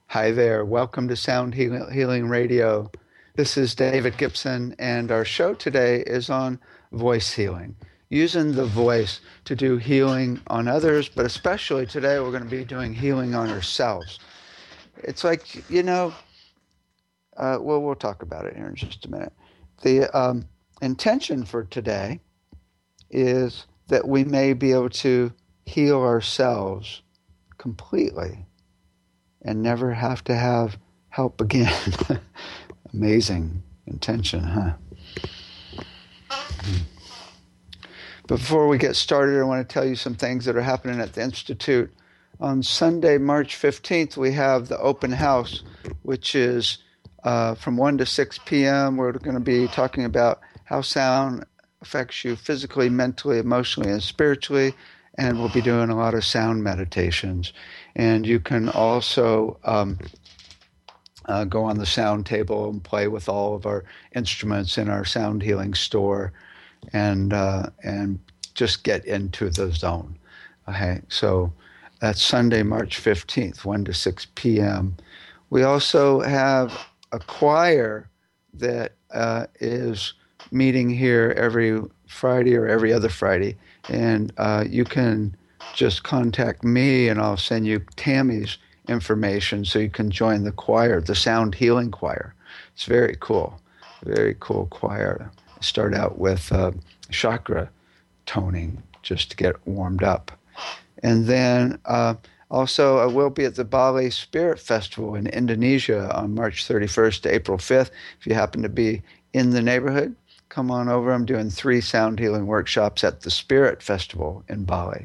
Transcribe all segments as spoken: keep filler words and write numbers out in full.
Hi there. Welcome to Sound Heal- Healing Radio. This is David Gibson, and our show today is on voice healing, using the voice to do healing on others, but especially today we're going to be doing healing on ourselves. It's like, you know, uh, well, we'll talk about it here in just a minute. The um, intention for today is that we may be able to heal ourselves completely and never have to have help again. Amazing intention, huh? Before we get started, I want to tell you some things that are happening at the Institute. On Sunday, March fifteenth, we have the open house, which is uh, from one to six p.m. We're going to be talking about how sound affects you physically, mentally, emotionally, and spiritually. And we'll be doing a lot of sound meditations. And you can also um, uh, go on the sound table and play with all of our instruments in our sound healing store, and uh, and just get into the zone. Okay, so that's Sunday, March fifteenth, one to six p.m. We also have a choir that uh, is meeting here every Friday or every other Friday, and uh, you can just contact me and I'll send you Tammy's information so you can join the choir, the Sound Healing Choir. It's very cool, very cool choir. Start out with uh, chakra toning just to get warmed up. And then uh, also I will be at the Bali Spirit Festival in Indonesia on March thirty-first to April fifth. If you happen to be in the neighborhood, come on over. I'm doing three sound healing workshops at the Spirit Festival in Bali.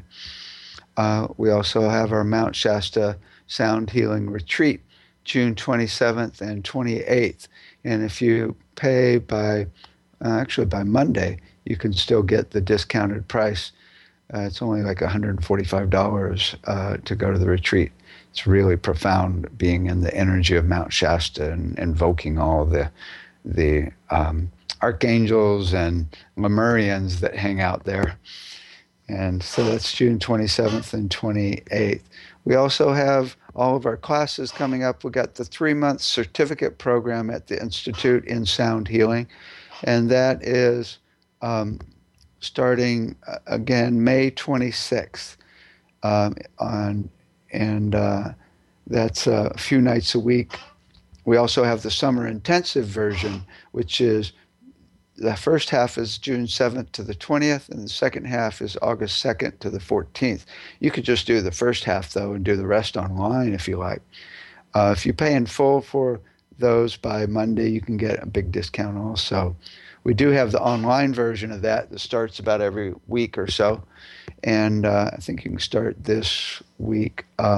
Uh, we also have our Mount Shasta Sound Healing Retreat, June twenty-seventh and twenty-eighth. And if you pay by, uh, actually by Monday, you can still get the discounted price. Uh, it's only like one hundred forty-five dollars uh, to go to the retreat. It's really profound being in the energy of Mount Shasta and invoking all the, the um, archangels and Lemurians that hang out there. And so that's June twenty-seventh and twenty-eighth. We also have all of our classes coming up. We got the three-month certificate program at the Institute in Sound Healing, and that is um, starting uh, again May twenty-sixth. Um, on and uh, that's a few nights a week. We also have the summer intensive version, which is the first half is June seventh to the twentieth, and the second half is August second to the fourteenth. You could just do the first half, though, and do the rest online if you like. Uh, if you pay in full for those by Monday, you can get a big discount also. We do have the online version of that that starts about every week or so, and uh, I think you can start this week. Uh,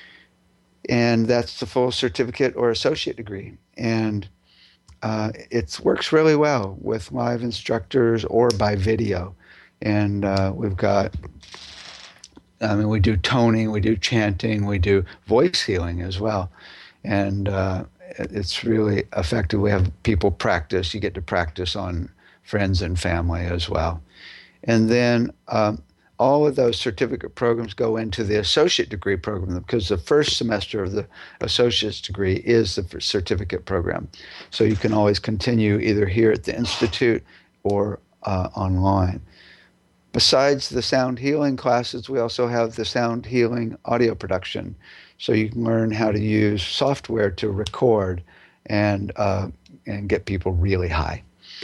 and that's the full certificate or associate degree. And Uh, it works really well with live instructors or by video. And uh, we've got, I mean, we do toning, we do chanting, we do voice healing as well. And uh, it's really effective. We have people practice. You get to practice on friends and family as well. And then um, all of those certificate programs go into the associate degree program because the first semester of the associate's degree is the certificate program. So you can always continue either here at the Institute or uh, online. Besides the sound healing classes, we also have the sound healing audio production. So you can learn how to use software to record and, uh, and get people really high.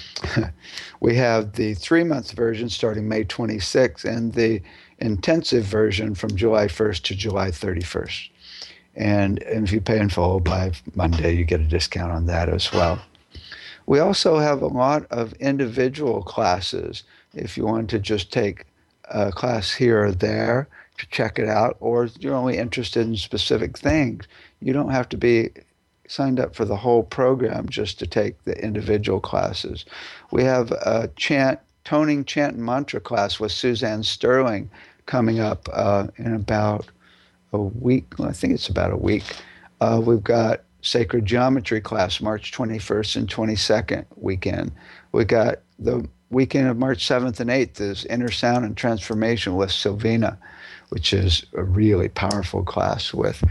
We have the three-month version starting May twenty-sixth and the intensive version from July first to July thirty-first. And, and if you pay in full by Monday, you get a discount on that as well. We also have a lot of individual classes if you want to just take a class here or there to check it out, or you're only interested in specific things. You don't have to be signed up for the whole program just to take the individual classes. We have a chant, toning chant and mantra class with Suzanne Sterling coming up uh, in about a week. Well, I think it's about a week. Uh, we've got sacred geometry class March twenty-first and twenty-second weekend. We got the weekend of March seventh and eighth is Inner Sound and Transformation with Sylvina, which is a really powerful class with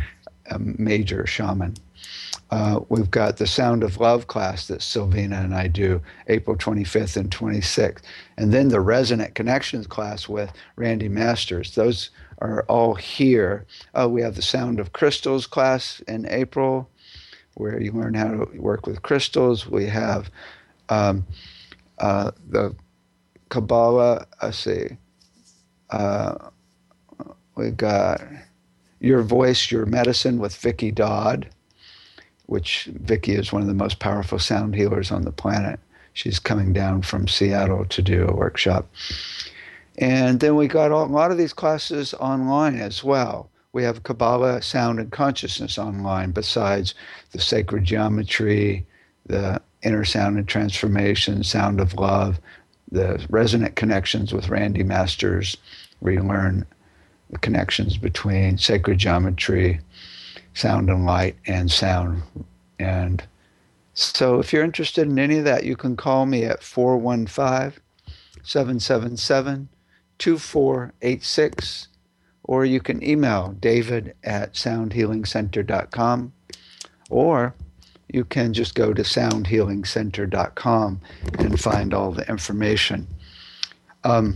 a major shaman. Uh, we've got the Sound of Love class that Sylvina and I do April twenty-fifth and twenty-sixth. And then the Resonant Connections class with Randy Masters. Those are all here. Uh, we have the Sound of Crystals class in April, where you learn how to work with crystals. We have um, uh, the Kabbalah, let's see, uh, we got Your Voice, Your Medicine with Vicky Dodd, which Vicky is one of the most powerful sound healers on the planet. She's coming down from Seattle to do a workshop. And then we got a lot of these classes online as well. We have Kabbalah, Sound, and Consciousness online, besides the Sacred Geometry, the Inner Sound and Transformation, Sound of Love, the Resonant Connections with Randy Masters, where you learn the connections between sacred geometry, sound and light, and sound. And so if you're interested in any of that, you can call me at four one five, seven seven seven, two four eight six, or you can email david at sound healing center dot com, or you can just go to sound healing center dot com and find all the information. Um,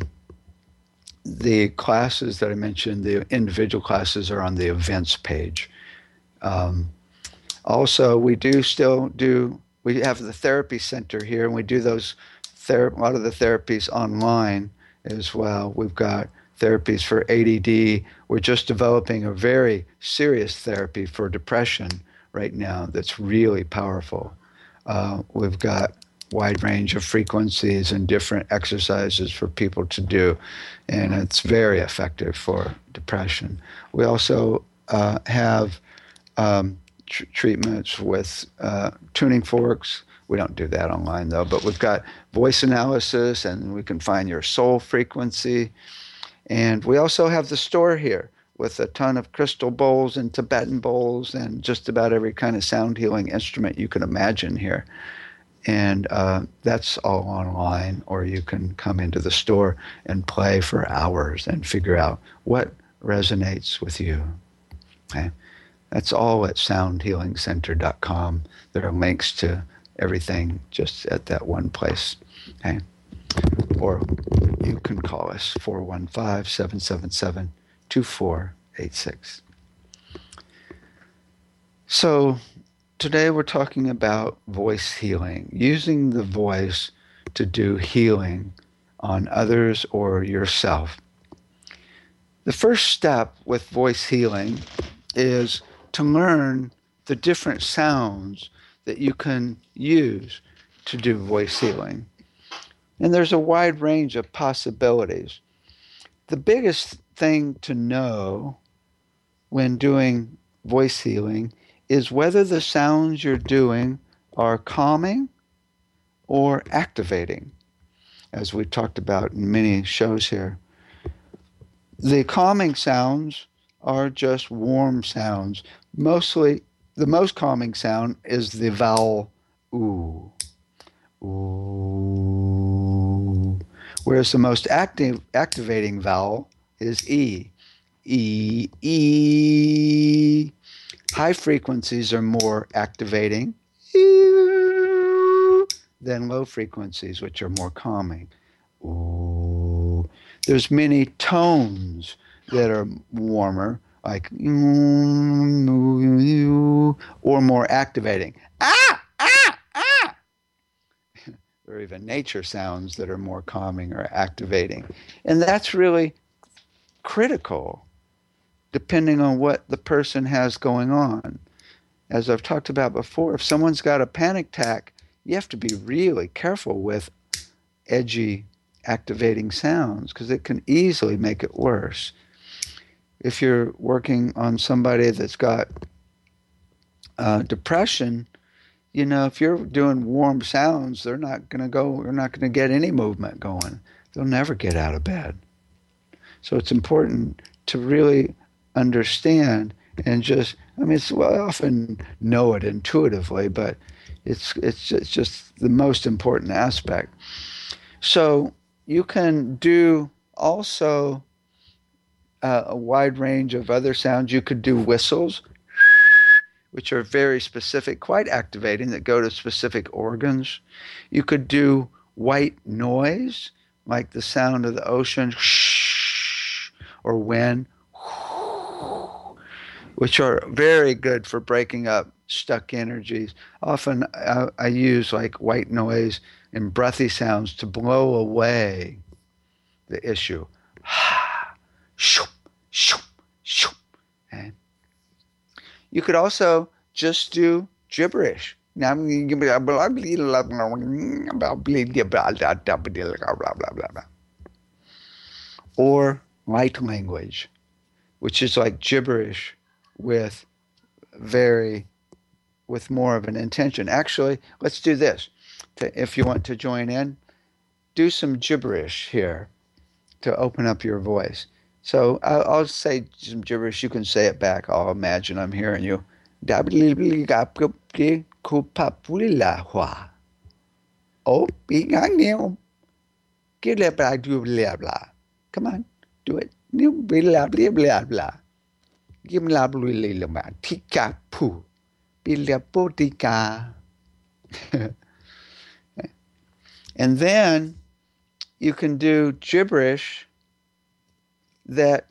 the classes that I mentioned, the individual classes, are on the events page. Um, also, we do still do, we have the therapy center here, and we do those, ther- a lot of the therapies online as well. We've got therapies for A D D. We're just developing a very serious therapy for depression right now that's really powerful. Uh, we've got wide range of frequencies and different exercises for people to do, and it's very effective for depression. We also uh, have um, tr- treatments with uh, tuning forks. We don't do that online though, but we've got voice analysis, and we can find your soul frequency. And we also have the store here with a ton of crystal bowls and Tibetan bowls and just about every kind of sound healing instrument you can imagine here. And uh, that's all online, or you can come into the store and play for hours and figure out what resonates with you. Okay? That's all at sound healing center dot com. There are links to everything just at that one place. Okay? Or you can call us, four one five, seven seven seven, two four eight six. So today we're talking about voice healing, using the voice to do healing on others or yourself. The first step with voice healing is to learn the different sounds that you can use to do voice healing. And there's a wide range of possibilities. The biggest thing to know when doing voice healing is whether the sounds you're doing are calming or activating, as we've talked about in many shows here. The calming sounds are just warm sounds. Mostly, the most calming sound is the vowel oo. Ooh. Whereas the most active, activating vowel is E. E, E. High frequencies are more activating than low frequencies, which are more calming. Ooh. There's many tones that are warmer, like or more activating. Ah, ah, ah. Or even nature sounds that are more calming or activating. And that's really critical, depending on what the person has going on. As I've talked about before, if someone's got a panic attack, you have to be really careful with edgy, activating sounds, because it can easily make it worse. If you're working on somebody that's got uh, depression, you know, if you're doing warm sounds, they're not going to go, they're not going to get any movement going. They'll never get out of bed. So it's important to really understand and just, I mean, it's, well, I often know it intuitively, but it's, it's, it's just the most important aspect. So you can do also uh, a wide range of other sounds. You could do whistles. which are very specific, quite activating, that go to specific organs. You could do white noise, like the sound of the ocean, shh, or wind, which are very good for breaking up stuck energies. Often I, I use like white noise and breathy sounds to blow away the issue. Okay. You could also just do gibberish. Or light language, which is like gibberish with very, with more of an intention. Actually, let's do this. If you want to join in, do some gibberish here to open up your voice. So I'll, I'll say some gibberish. You can say it back. I'll imagine I'm hearing you. Come on, do it. And then you can do gibberish that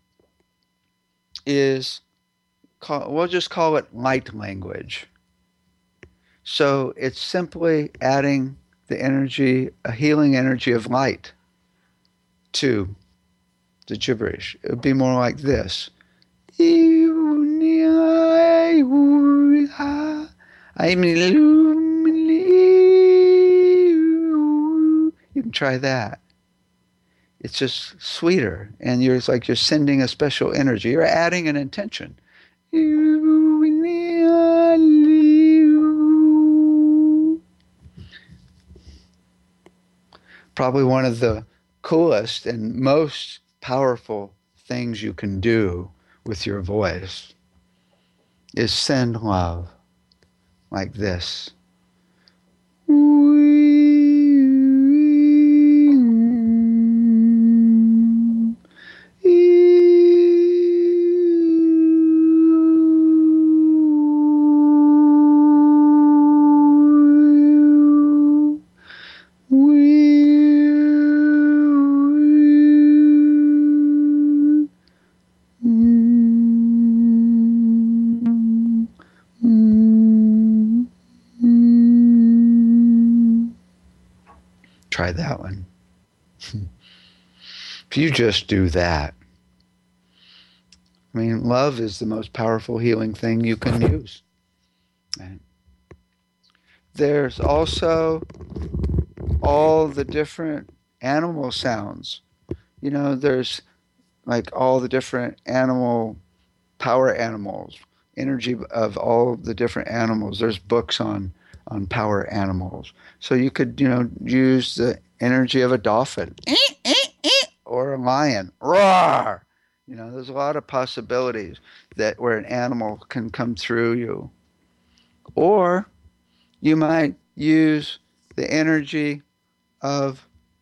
is, call, we'll just call it light language. So it's simply adding the energy, a healing energy of light to the gibberish. It would be more like this. You can try that. It's just sweeter, and you're it's like you're sending a special energy. You're adding an intention. Probably one of the coolest and most powerful things you can do with your voice is send love like this. Try that one. If you just do that, I mean, love is the most powerful healing thing you can use. Right? There's also all the different animal sounds. You know, there's like all the different animal, power animals, energy of all the different animals. There's books on on power animals. So you could, you know, use the energy of a dolphin or a lion. Roar! You know, there's a lot of possibilities that where an animal can come through you. Or you might use the energy of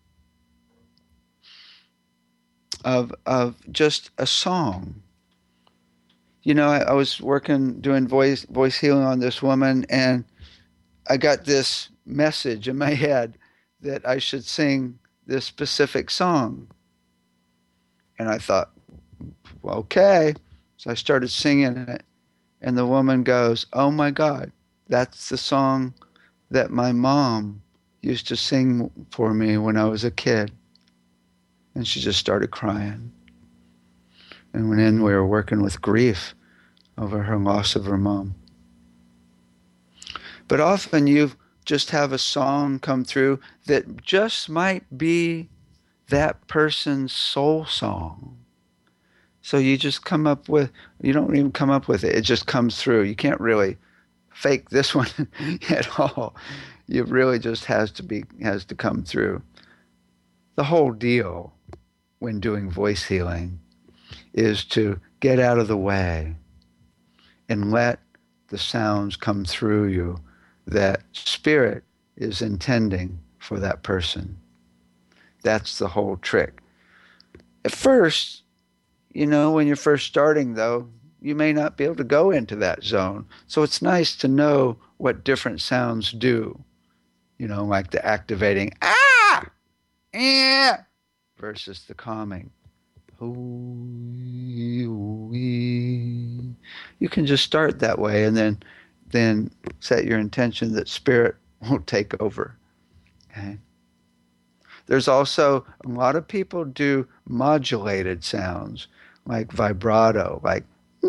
of of just a song. You know, I, I was working doing voice voice healing on this woman, and I got this message in my head that I should sing this specific song. And I thought, well, okay. So I started singing it, and the woman goes, oh my God, that's the song that my mom used to sing for me when I was a kid. And she just started crying. And when in, we were working with grief over her loss of her mom. But often you just have a song come through that just might be that person's soul song. So you just come up with, you don't even come up with it, it just comes through. You can't really fake this one at all. It really just has to be, has to come through. The whole deal when doing voice healing is to get out of the way and let the sounds come through you that spirit is intending for that person. That's the whole trick. At first, you know, when you're first starting though, you may not be able to go into that zone. So it's nice to know what different sounds do. You know, like the activating ah, yeah, versus the calming. You can just start that way and then then set your intention that spirit won't take over. Okay. There's also a lot of people do modulated sounds like vibrato, like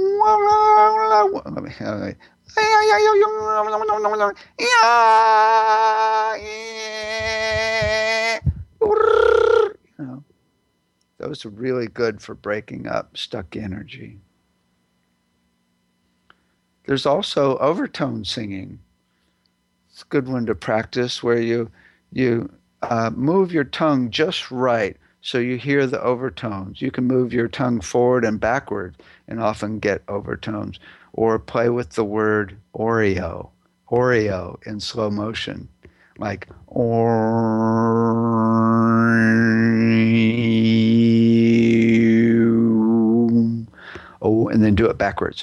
you know, those are really good for breaking up stuck energy. There's also overtone singing. It's a good one to practice where you you uh, move your tongue just right so you hear the overtones. You can move your tongue forward and backward and often get overtones. Or play with the word Oreo, Oreo in slow motion, like Oreo. Oh, and then do it backwards.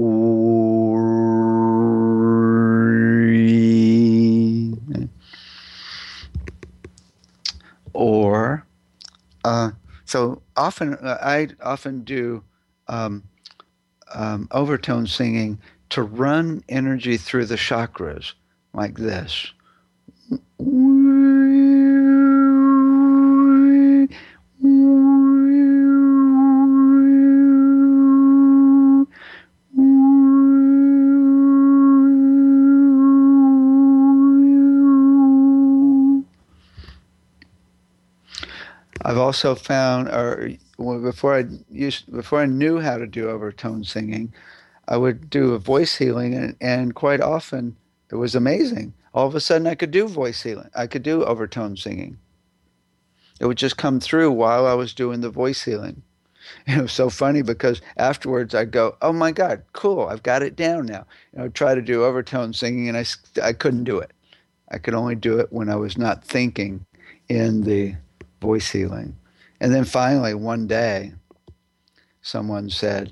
Or, uh, so often, uh, I often do um, um, overtone singing to run energy through the chakras, like this. I've also found, or before I used, before I knew how to do overtone singing, I would do a voice healing, and, and quite often it was amazing. All of a sudden, I could do voice healing. I could do overtone singing. It would just come through while I was doing the voice healing. And it was so funny because afterwards I'd go, "Oh my God, cool! I've got it down now." And I would try to do overtone singing, and I I couldn't do it. I could only do it when I was not thinking in the voice healing. And then finally, one day, someone said,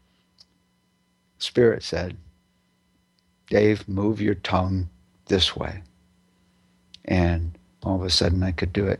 Spirit said, "Dave, move your tongue this way." And all of a sudden I could do it.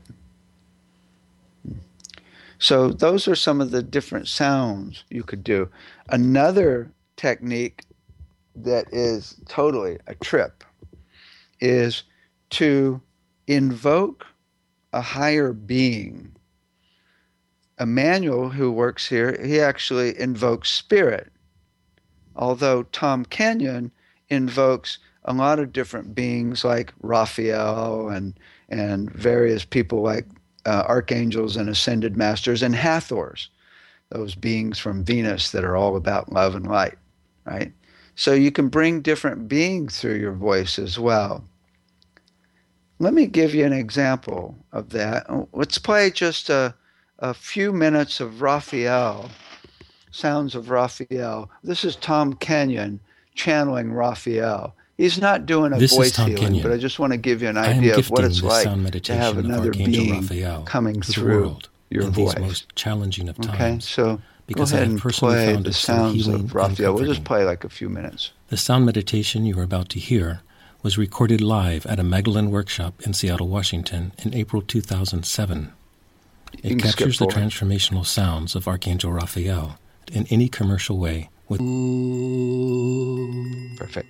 So those are some of the different sounds you could do. Another technique that is totally a trip is to invoke a higher being. Emmanuel, who works here, he actually invokes spirit. Although Tom Kenyon invokes a lot of different beings like Raphael and, and various people like uh, archangels and ascended masters and Hathors, those beings from Venus that are all about love and light, right? So you can bring different beings through your voice as well. Let me give you an example of that. Let's play just a, a few minutes of Raphael, sounds of Raphael. This is Tom Kenyon channeling Raphael. He's not doing a This voice is Tom healing, Kenyon. but I just want to give you an I am idea of what gifting it's this like sound to meditation have of another Archangel being Raphael coming to the through world your in voice. these most challenging of Okay, times, so go because I ahead have and personally play found the it so sounds healing of Raphael. and We'll comforting. just play like a few minutes. The sound meditation you are about to hear was recorded live at a Magdalene workshop in Seattle, Washington in April two thousand seven. You It can captures the skip forward. transformational sounds of Archangel Raphael in any commercial way with Perfect.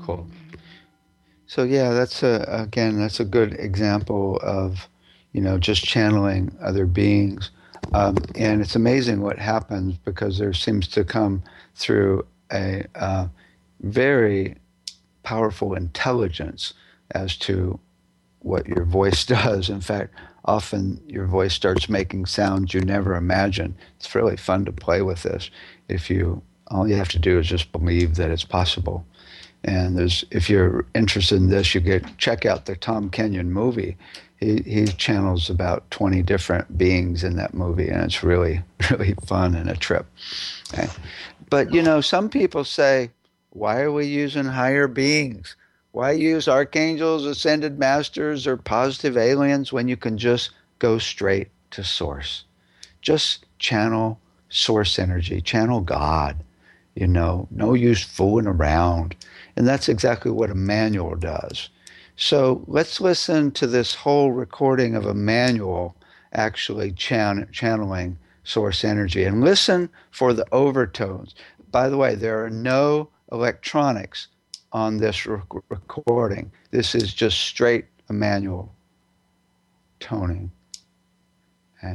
Cool. So yeah, that's a again that's a good example of, you know, just channeling other beings, um, and it's amazing what happens because there seems to come through a uh, very powerful intelligence as to what your voice does. In fact, often your voice starts making sounds you never imagined. It's really fun to play with this. If you all you have to do is just believe that it's possible. And there's, if you're interested in this, you get check out the Tom Kenyon movie. He he channels about twenty different beings in that movie, and it's really really fun and a trip. Okay. But you know, some people say, why are we using higher beings? Why use archangels, ascended masters, or positive aliens when you can just go straight to source? Just channel source energy, channel God. You know, no use fooling around. And that's exactly what Emmanuel does. So let's listen to this whole recording of Emmanuel actually chan- channeling source energy. And listen for the overtones. By the way, there are no electronics on this rec- recording. This is just straight Emmanuel toning. Okay.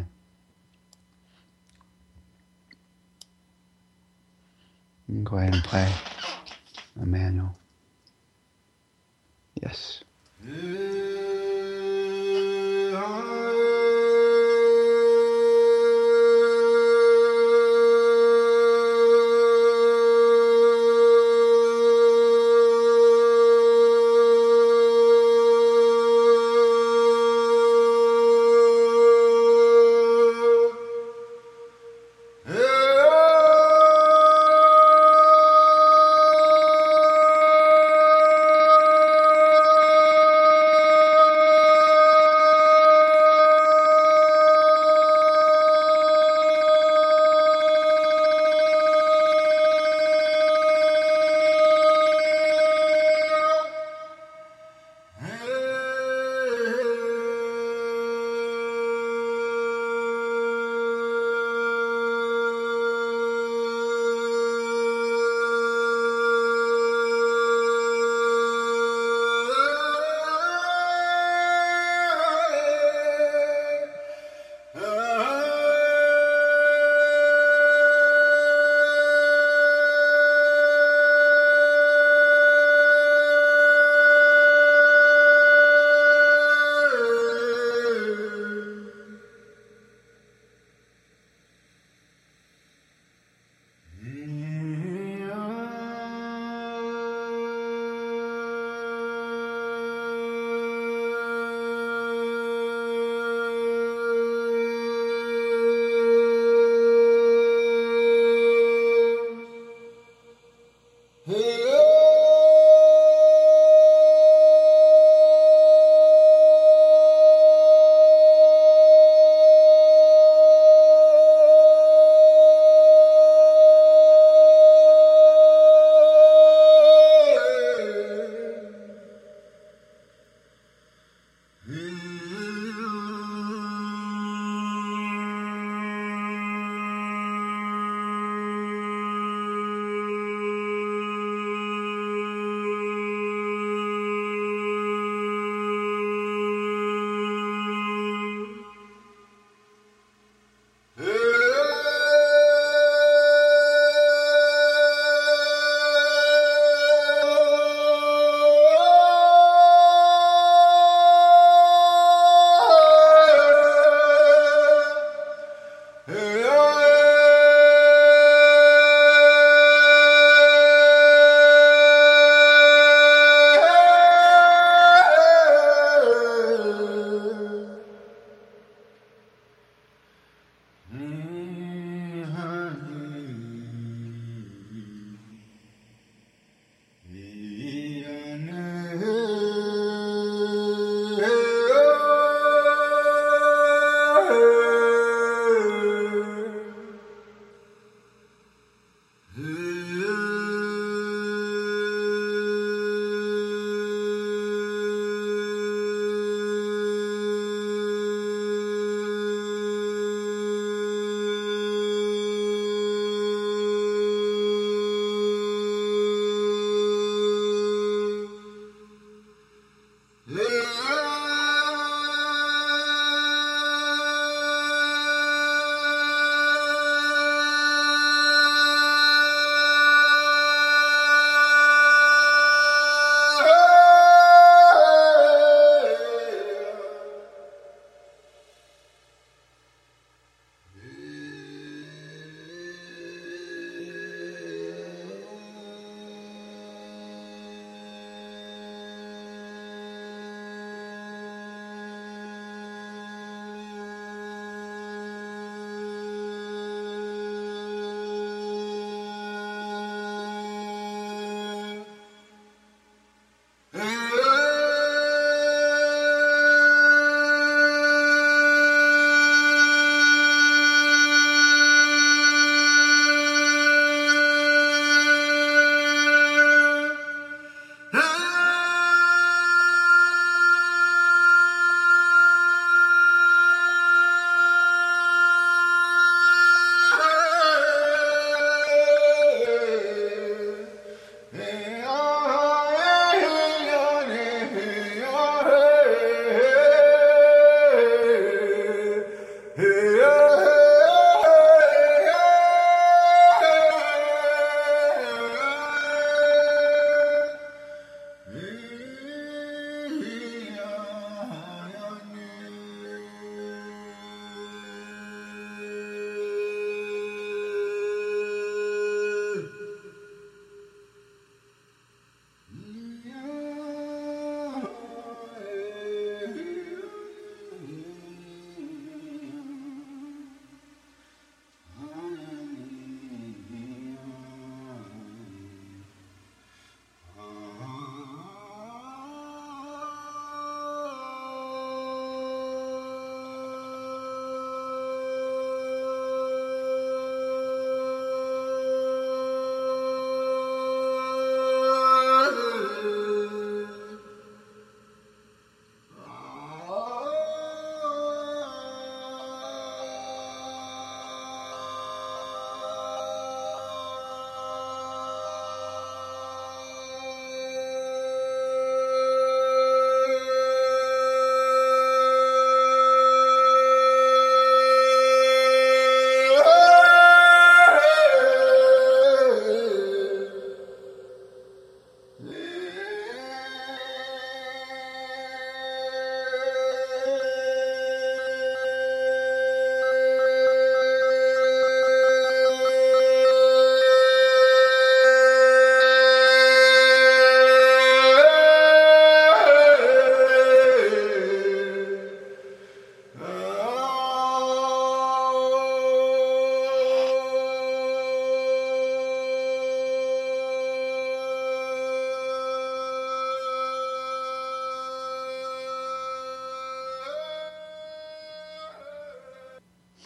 You can go ahead and play Emmanuel. Yes.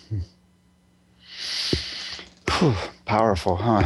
Whew, powerful, huh?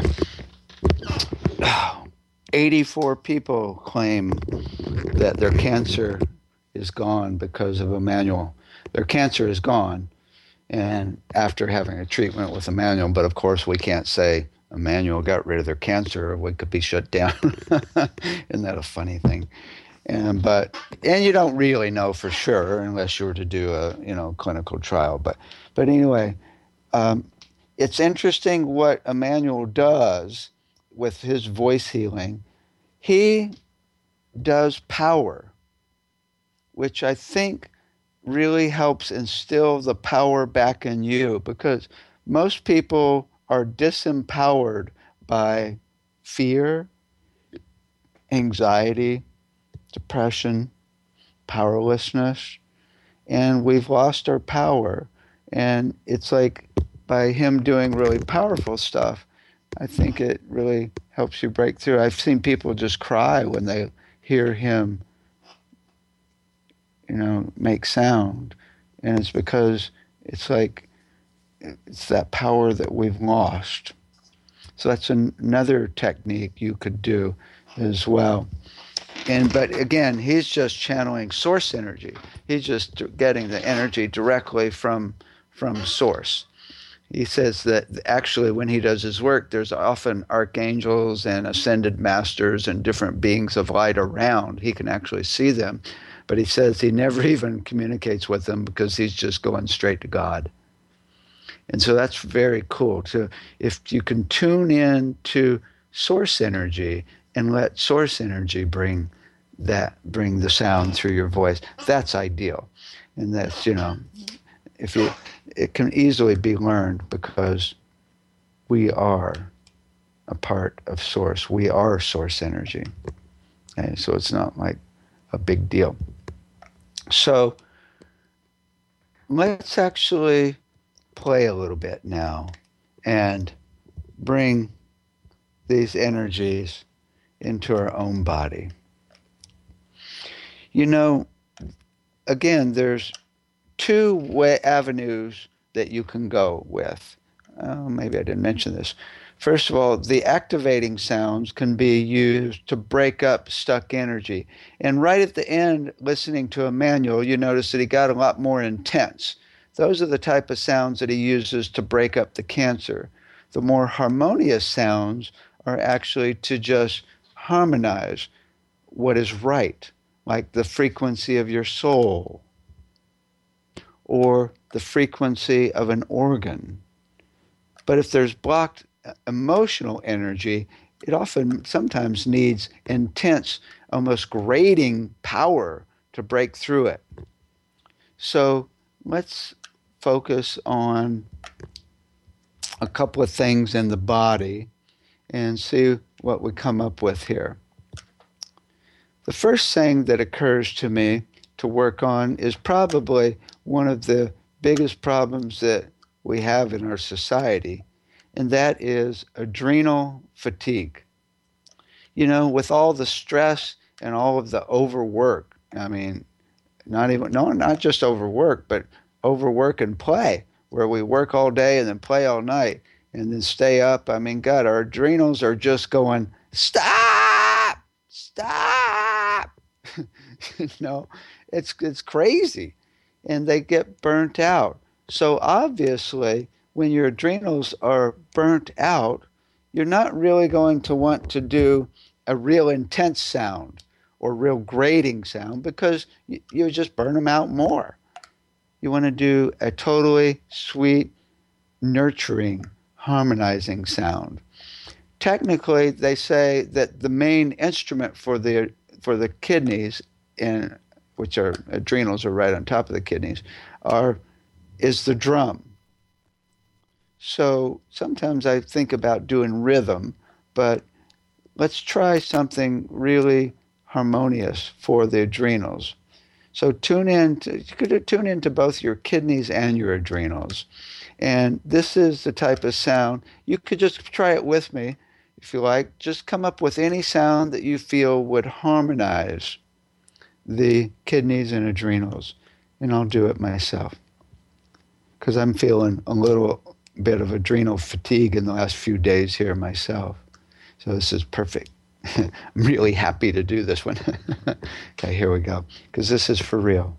eighty-four people claim that their cancer is gone because of Emmanuel. Their cancer is gone, and after having a treatment with Emmanuel, but of course we can't say Emmanuel got rid of their cancer or we could be shut down. Isn't that a funny thing? And but and you don't really know for sure unless you were to do a you know clinical trial. But but anyway, um, it's interesting what Emmanuel does with his voice healing. He does power, which I think really helps instill the power back in you, because most people are disempowered by fear, anxiety, depression, powerlessness, and we've lost our power. And it's like by him doing really powerful stuff, I think it really helps you break through. I've seen people just cry when they hear him, you know, make sound. And it's because it's like, it's that power that we've lost. So that's an, another technique you could do as well. And but again, he's just channeling source energy. He's just getting the energy directly from from source. He says that actually when he does his work, there's often archangels and ascended masters and different beings of light around. He can actually see them. But he says he never even communicates with them because he's just going straight to God. And so that's very cool. To, if you can tune in to source energy and let source energy bring that, bring the sound through your voice, that's ideal. And that's, you know, if you, it can easily be learned because we are a part of source. We are source energy. Okay? So it's not like a big deal. So let's actually play a little bit now and bring these energies into our own body. You know, again, there's two way avenues that you can go with. Oh, maybe I didn't mention this. First of all, the activating sounds can be used to break up stuck energy. And right at the end, listening to Emmanuel, you notice that he got a lot more intense. Those are the type of sounds that he uses to break up the cancer. The more harmonious sounds are actually to just harmonize what is right, like the frequency of your soul or the frequency of an organ. But if there's blocked emotional energy, it often sometimes needs intense, almost grating power to break through it. So let's focus on a couple of things in the body and see what we come up with here. The first thing that occurs to me to work on is probably one of the biggest problems that we have in our society, and that is adrenal fatigue. You know, with all the stress and all of the overwork, I mean, not even, no, not just overwork, but overwork and play, where we work all day and then play all night and then stay up. I mean, God, our adrenals are just going, stop, stop. You know, it's it's crazy. And they get burnt out. So obviously, when your adrenals are burnt out, you're not really going to want to do a real intense sound or real grating sound because you, you just burn them out more. You want to do a totally sweet, nurturing, harmonizing sound. Technically, they say that the main instrument for the for the kidneys, in which are adrenals are right on top of the kidneys, are is the drum. So sometimes I think about doing rhythm, but let's try something really harmonious for the adrenals. So tune in to, you could tune into both your kidneys and your adrenals. And this is the type of sound. You could just try it with me if you like. Just come up with any sound that you feel would harmonize the kidneys and adrenals. And I'll do it myself. because I'm feeling a little bit of adrenal fatigue in the last few days here myself. So this is perfect. I'm really happy to do this one. Okay, here we go, because this is for real.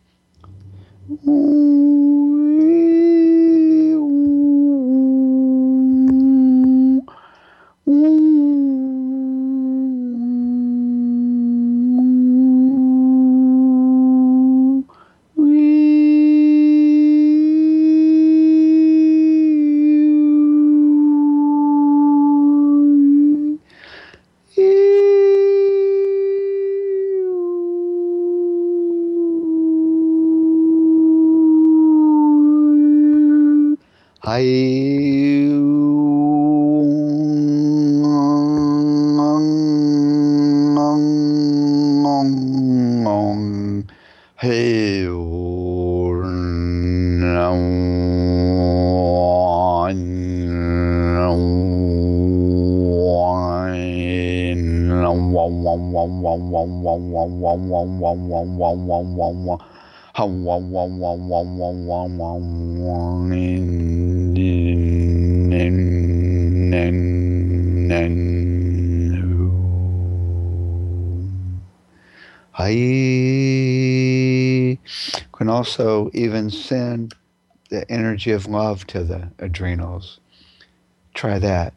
I can also even send the energy of love to the adrenals. Try that.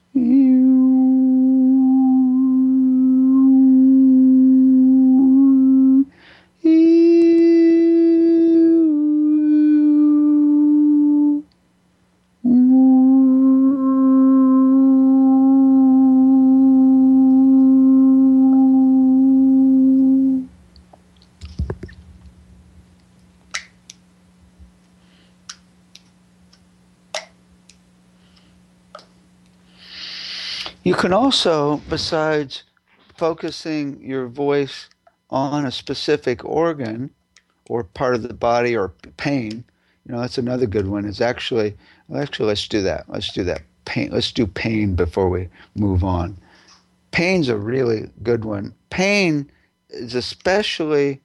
You can also, besides focusing your voice on a specific organ or part of the body or pain, you know, that's another good one. Is actually, well, actually, let's do that. Let's do that. Pain. Let's do pain before we move on. Pain's a really good one. Pain is especially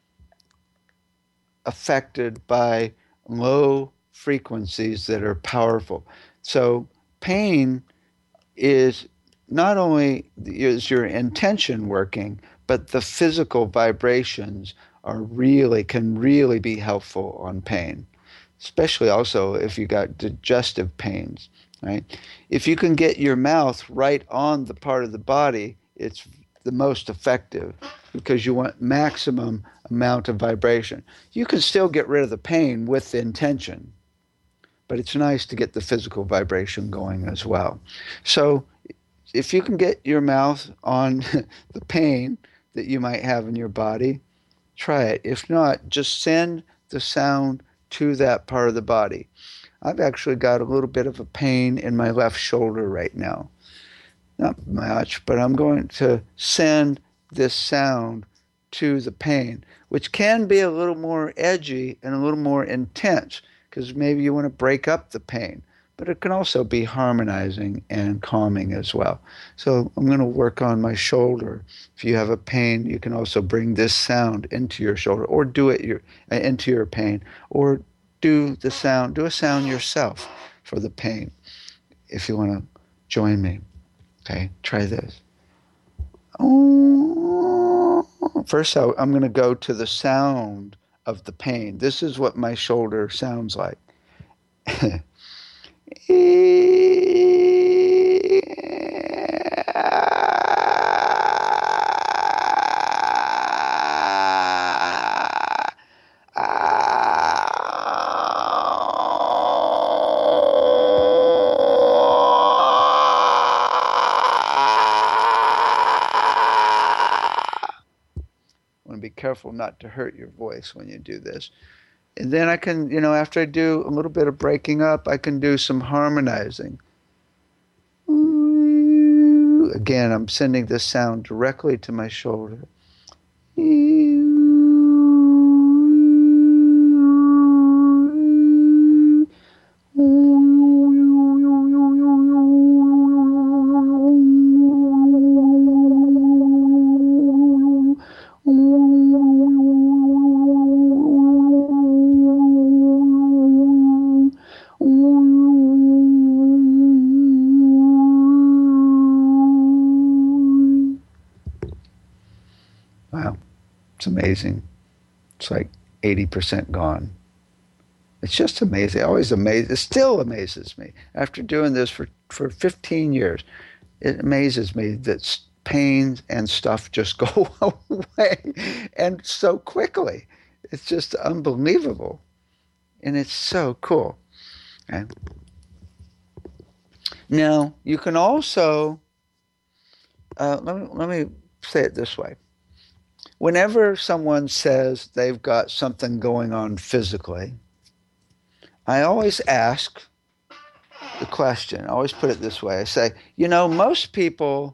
affected by low frequencies that are powerful. So pain is not only is your intention working, but the physical vibrations are really, can really be helpful on pain, especially also if you got digestive pains, right? If you can get your mouth right on the part of the body, it's the most effective because you want maximum amount of vibration. You can still get rid of the pain with the intention, but it's nice to get the physical vibration going as well. So if you can get your mouth on the pain that you might have in your body, try it. If not, just send the sound to that part of the body. I've actually got a little bit of a pain in my left shoulder right now. Not much, but I'm going to send this sound to the pain, which can be a little more edgy and a little more intense because maybe you want to break up the pain. But it can also be harmonizing and calming as well. So I'm going to work on my shoulder. If you have a pain, you can also bring this sound into your shoulder, or do it your, uh, into your pain, or do the sound, do a sound yourself for the pain. If you want to join me, okay, try this. First, I'm going to go to the sound of the pain. This is what my shoulder sounds like. Be careful not to hurt your voice when you do this. And then I can, you know, after I do a little bit of breaking up, I can do some harmonizing. Again, I'm sending this sound directly to my shoulder. amazing. It's like eighty percent gone. It's just amazing. It always amazes. It still amazes me. After doing this for, for fifteen years, it amazes me that pain and stuff just go away and so quickly. It's just unbelievable. And it's so cool. Okay. Now, you can also, uh, let me, let me say it this way. Whenever someone says they've got something going on physically, I always ask the question, I always put it this way. I say, you know, most people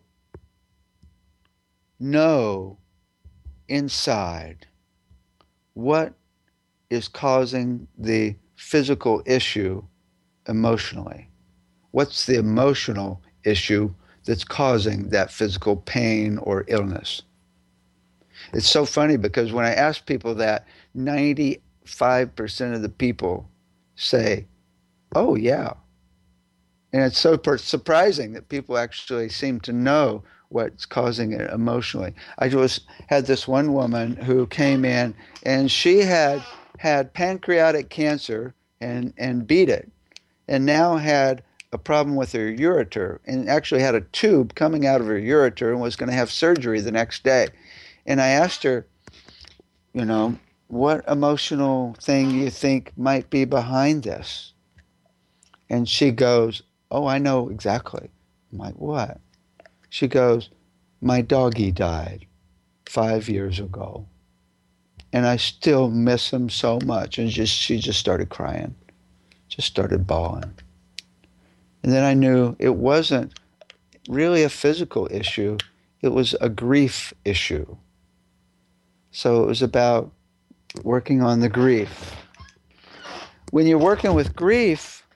know inside what is causing the physical issue emotionally. What's the emotional issue that's causing that physical pain or illness? It's so funny because when I ask people that, ninety-five percent of the people say, oh, yeah. And it's so surprising that people actually seem to know what's causing it emotionally. I just had this one woman who came in, and she had had pancreatic cancer and, and beat it, and now had a problem with her ureter, and actually had a tube coming out of her ureter and was going to have surgery the next day. And I asked her, you know, what emotional thing you think might be behind this? And she goes, oh, I know exactly. I'm like, what? She goes, my doggie died five years ago, and I still miss him so much. And just she just started crying, just started bawling. And then I knew it wasn't really a physical issue. It was a grief issue. So it was about working on the grief. When you're working with grief,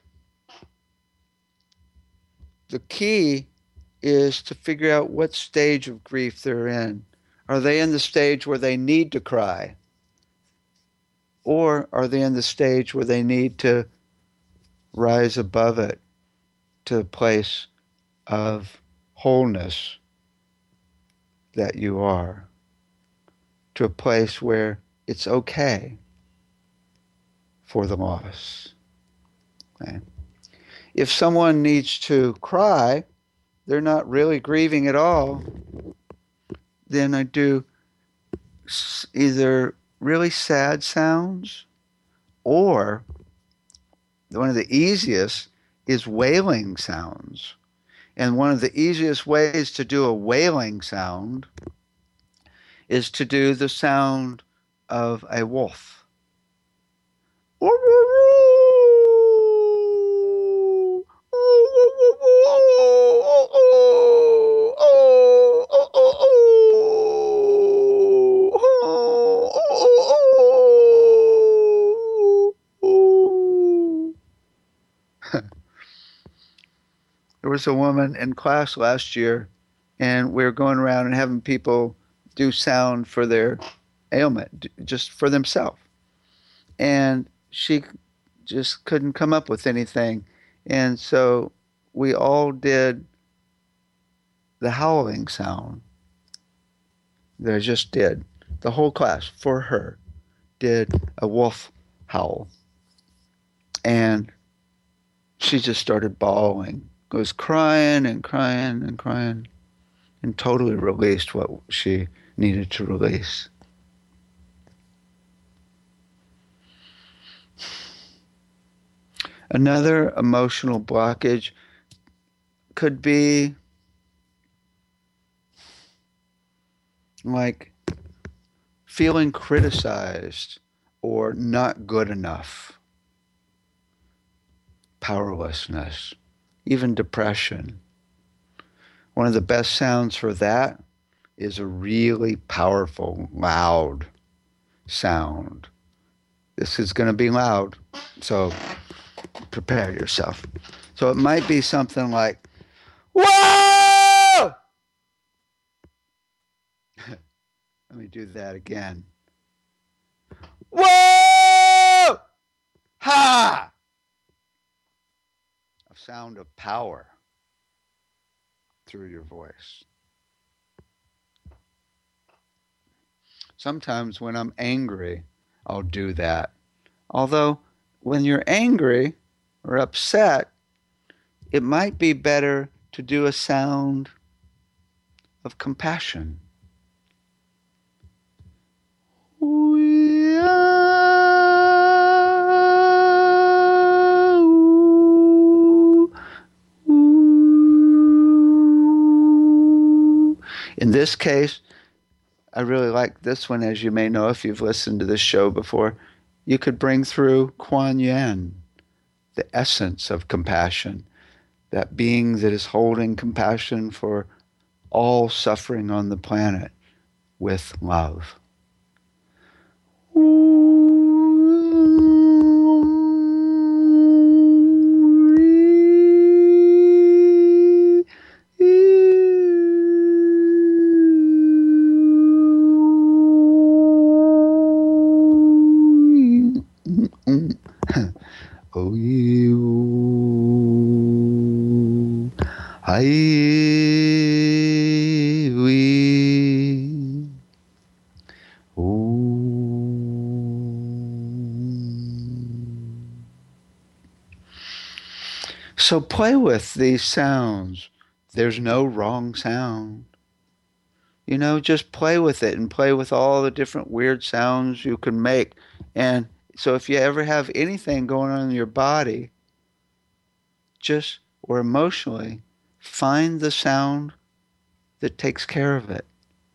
the key is to figure out what stage of grief they're in. Are they in the stage where they need to cry? Or are they in the stage where they need to rise above it to a place of wholeness that you are, to a place where it's okay for the loss? Okay. If someone needs to cry, they're not really grieving at all, then I do either really sad sounds, or one of the easiest is wailing sounds. And one of the easiest ways to do a wailing sound is to do the sound of a wolf. There was a woman in class last year, and we were going around and having people do sound for their ailment, just for themselves. And she just couldn't come up with anything. And so we all did the howling sound. They just did. The whole class, for her, did a wolf howl. And she just started bawling, was crying and crying and crying, and totally released what she needed to release. Another emotional blockage could be like feeling criticized or not good enough, powerlessness, even depression. One of the best sounds for that is a really powerful, loud sound. This is going to be loud, so prepare yourself. So it might be something like, whoa! Let me do that again. Whoa! Ha! A sound of power through your voice. Sometimes when I'm angry, I'll do that. Although, when you're angry or upset, it might be better to do a sound of compassion. In this case, I really like this one, as you may know if you've listened to this show before. You could bring through Kuan Yin, the essence of compassion, that being that is holding compassion for all suffering on the planet with love. Oh, you, I, we, oh. So play with these sounds. There's no wrong sound. You know, just play with it and play with all the different weird sounds you can make. And so if you ever have anything going on in your body, just, or emotionally, find the sound that takes care of it.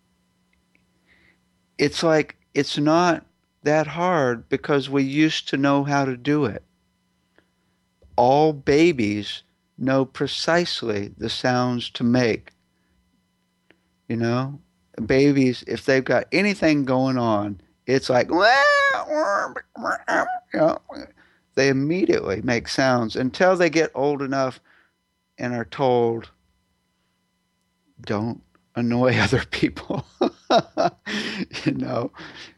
It's like, it's not that hard because we used to know how to do it. All babies know precisely the sounds to make. You know, babies, if they've got anything going on, it's like, you know, they immediately make sounds until they get old enough and are told, don't annoy other people, you know.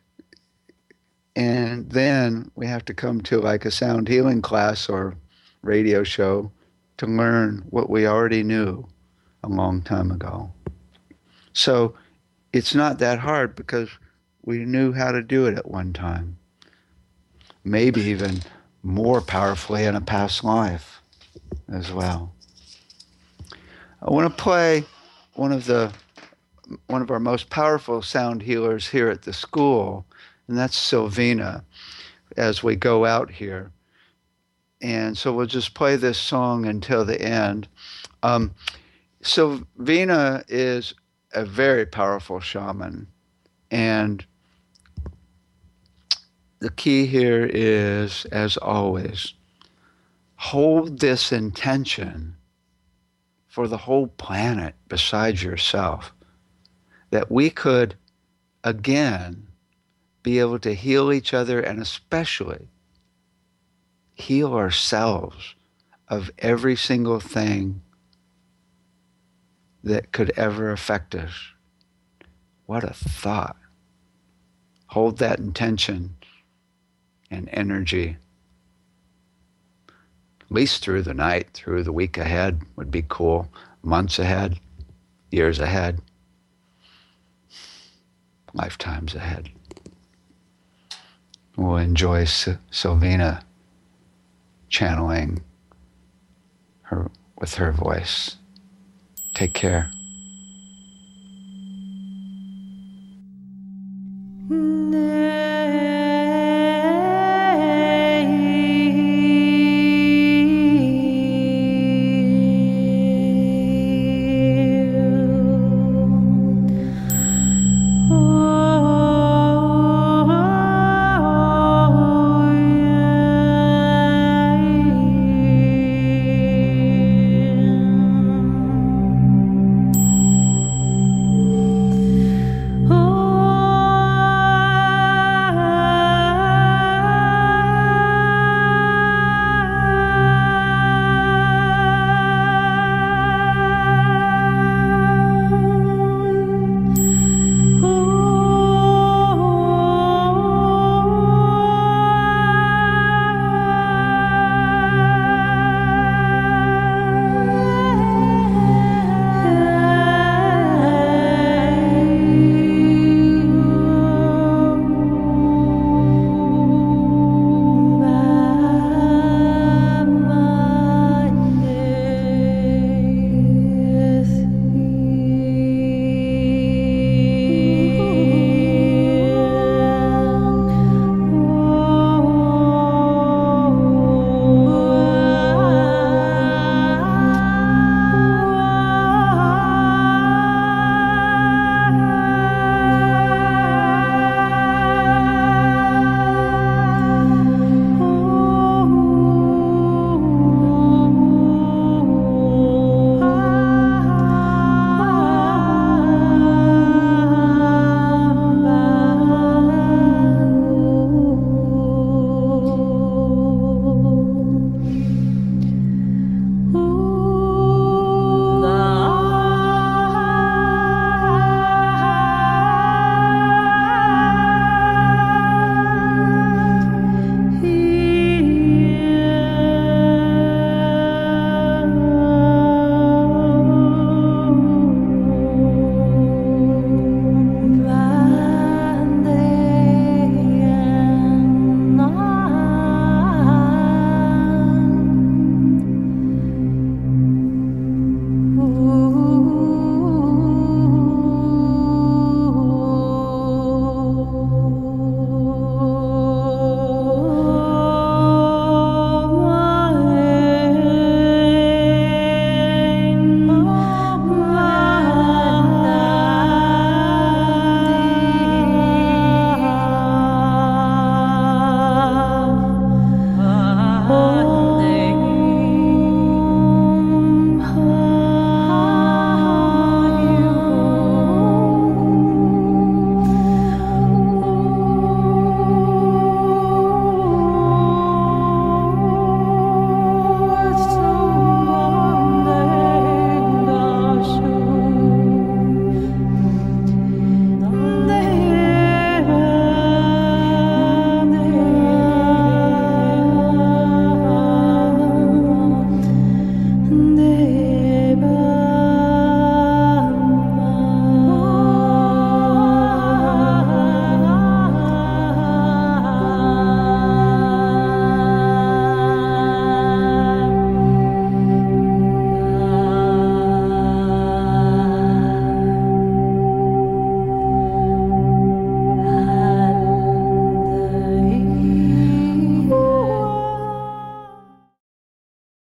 And then we have to come to like a sound healing class or radio show to learn what we already knew a long time ago. So it's not that hard because we knew how to do it at one time. Maybe even more powerfully in a past life as well. I want to play one of the one of our most powerful sound healers here at the school, and that's Sylvina, as we go out here. And so we'll just play this song until the end. Um, Sylvina is a very powerful shaman, and the key here is, as always, hold this intention for the whole planet besides yourself, that we could, again, be able to heal each other and especially heal ourselves of every single thing that could ever affect us. What a thought. Hold that intention and energy, at least through the night, through the week ahead would be cool. Months ahead, years ahead, lifetimes ahead. We'll enjoy S- Sylvina channeling her with her voice. Take care. Ne